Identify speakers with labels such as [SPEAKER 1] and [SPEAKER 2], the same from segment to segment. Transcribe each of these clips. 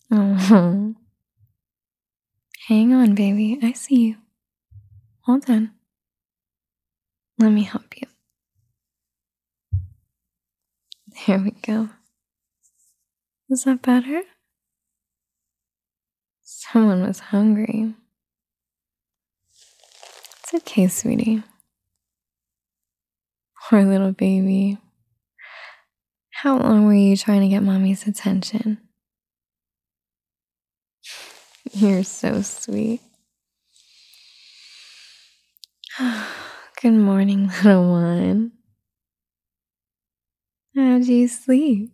[SPEAKER 1] Oh, hang on, baby. I see you. Hold on. Let me help you. There we go. Is that better? Someone was hungry. It's okay, sweetie. Poor little baby. How long were you trying to get mommy's attention? You're so sweet. Good morning, little one. How'd you sleep?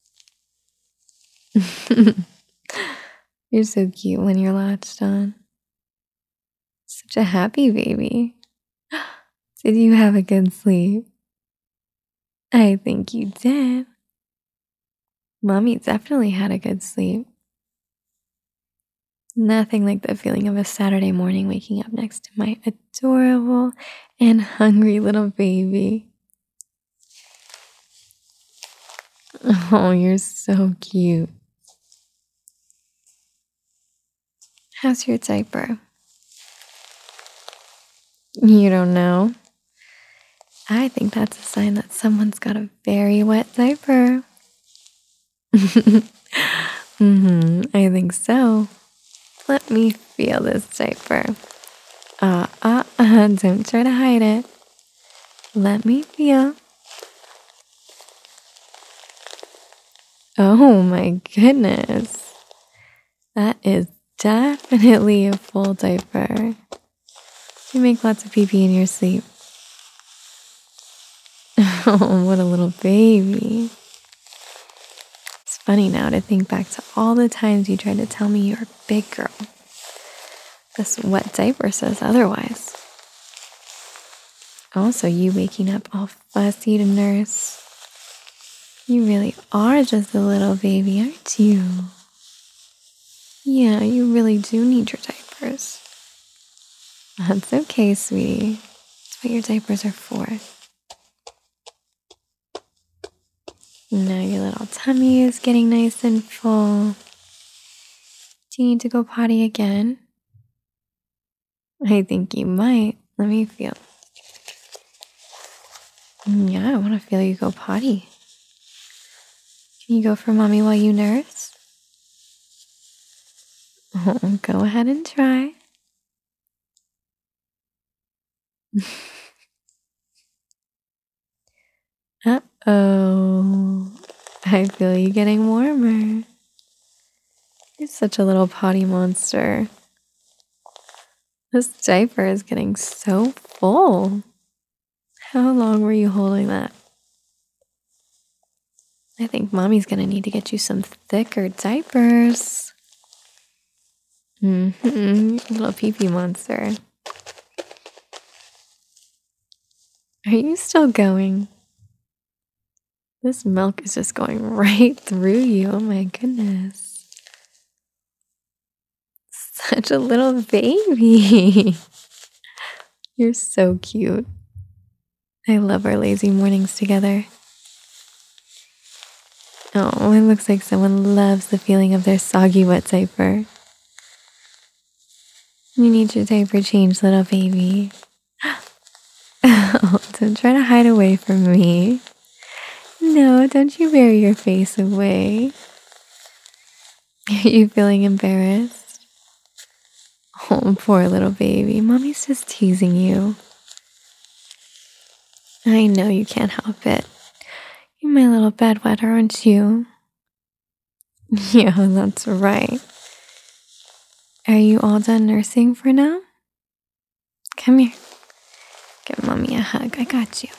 [SPEAKER 1] You're so cute when you're latched on. Such a happy baby. Did you have a good sleep? I think you did. Mommy definitely had a good sleep. Nothing like the feeling of a Saturday morning waking up next to my adorable and hungry little baby. Oh, you're so cute. How's your diaper? You don't know? I think that's a sign that someone's got a very wet diaper. I think so. Let me feel this diaper. Don't try to hide it. Let me feel. Oh my goodness. That is definitely a full diaper. You make lots of pee-pee in your sleep. Oh, what a little baby. It's funny now to think back to all the times you tried to tell me you're a big girl. This wet diaper says otherwise. Also, you waking up all fussy to nurse. You really are just a little baby, aren't you? Yeah, you really do need your diapers. That's okay, sweetie. That's what your diapers are for. Now your little tummy is getting nice and full. Do you need to go potty again? I think you might. Let me feel. Yeah, I want to feel you go potty. Can you go for mommy while you nurse? Oh, go ahead and try. Uh-oh. I feel you getting warmer. You're such a little potty monster. This diaper is getting so full. How long were you holding that? I think mommy's gonna need to get you some thicker diapers. Little pee-pee monster. Are you still going? This milk is just going right through you. Oh my goodness. Such a little baby. You're so cute. I love our lazy mornings together. Oh, it looks like someone loves the feeling of their soggy wet diaper. You need your diaper changed, little baby. Oh, don't try to hide away from me. No, don't you bury your face away. Are you feeling embarrassed? Oh, poor little baby. Mommy's just teasing you. I know you can't help it. You're my little bedwetter, aren't you? Yeah, that's right. Are you all done nursing for now? Come here. Give mommy a hug. I got you.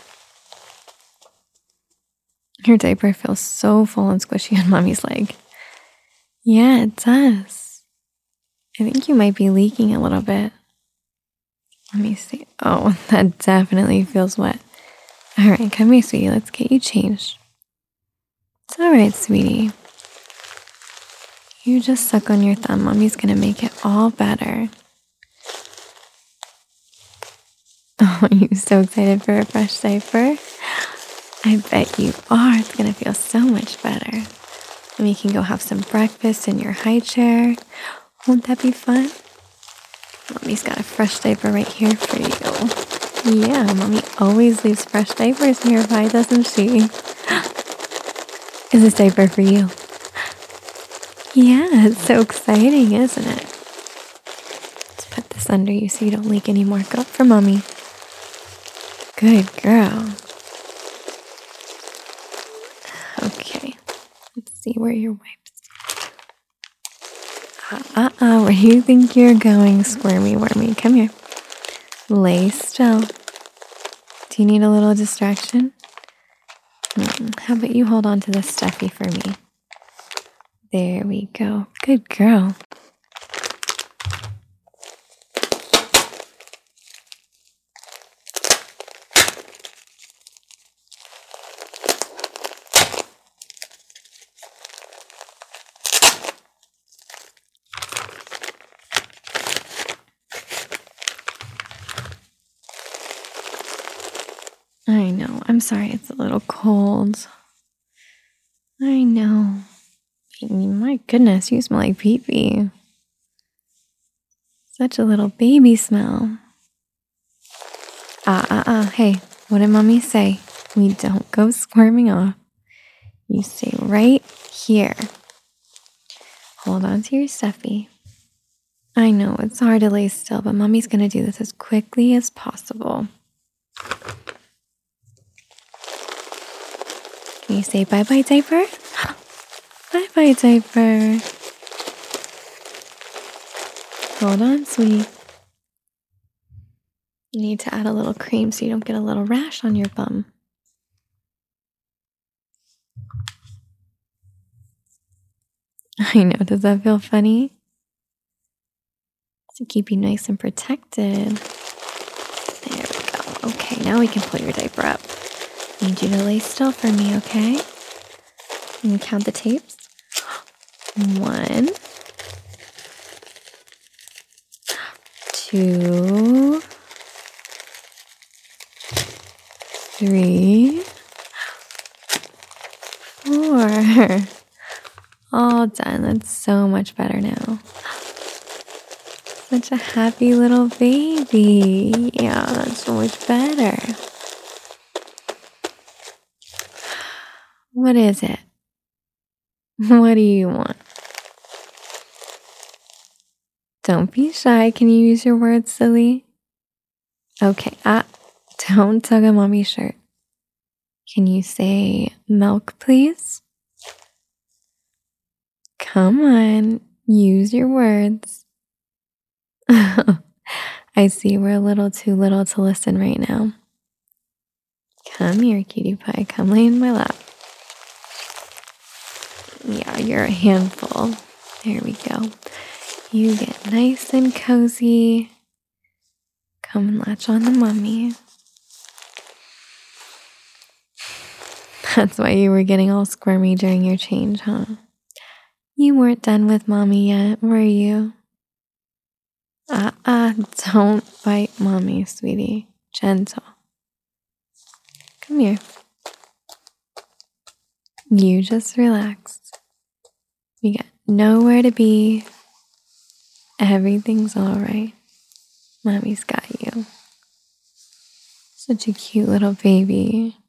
[SPEAKER 1] Your diaper feels so full and squishy on mommy's leg. Yeah, it does. I think you might be leaking a little bit. Let me see. Oh, that definitely feels wet. All right, come here, sweetie. Let's get you changed. It's all right, sweetie. You just suck on your thumb. Mommy's going to make it all better. Oh, are you so excited for a fresh diaper? I bet you are. It's going to feel so much better. We can go have some breakfast in your high chair. Won't that be fun? Mommy's got a fresh diaper right here for you. Yeah, Mommy always leaves fresh diapers nearby, doesn't she? Is this diaper for you? Yeah, it's so exciting, isn't it? Let's put this under you so you don't leak anymore. Go up for Mommy. Good girl. Okay, let's see where your wipes. Where do you think you're going, squirmy wormy? Come here. Lay still. Do you need a little distraction? How about you hold on to this stuffy for me? There we go. Good girl. I know. I'm sorry it's a little cold. I know. My goodness, you smell like pee-pee. Such a little baby smell. Hey, what did Mommy say? We don't go squirming off. You stay right here. Hold on to your stuffy. I know, it's hard to lay still, but Mommy's gonna do this as quickly as possible. Can you say bye-bye, diaper? Bye-bye, diaper. Hold on, sweetie. You need to add a little cream so you don't get a little rash on your bum. I know, does that feel funny? To keep you nice and protected. There we go. Okay, now we can pull your diaper up. Need you to lay still for me, okay? Can you count the tapes? 1, 2, 3, 4. All done. That's so much better now. Such a happy little baby. Yeah, that's so much better. What is it? What do you want? Don't be shy. Can you use your words, silly? Okay. Don't tug on Mommy's shirt. Can you say milk, please? Come on. Use your words. I see we're a little too little to listen right now. Come here, cutie pie. Come lay in my lap. Yeah, you're a handful. There we go. You get nice and cozy. Come and latch on to Mommy. That's why you were getting all squirmy during your change, huh? You weren't done with Mommy yet, were you? Don't bite Mommy, sweetie. Gentle. Come here. You just relax. You got nowhere to be. Everything's all right. Mommy's got you. Such a cute little baby.